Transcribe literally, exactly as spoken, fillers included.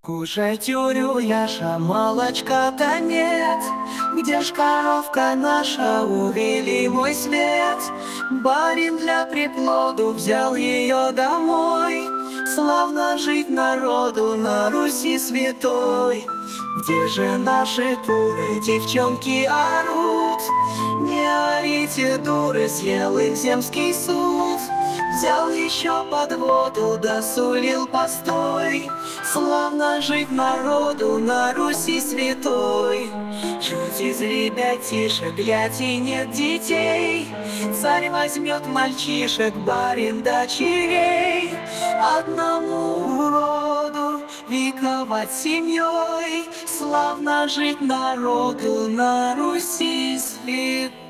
Кушай, тюрю, Яша, молочка-то нет. Где ж коровка наша, увели мой свет? Барин для приплоду взял ее домой. Славно жить народу на Руси святой. Где же наши туры, девчонки орут? Не орите, дуры, съел их земский суд. Взял еще под воду, да сулил постой. Славно жить народу на Руси святой. Чуть из ребятишек, глядь, и нет детей. Царь возьмет мальчишек, барин дочерей. Одному уроду вековать семьей. Славно жить народу на Руси святой.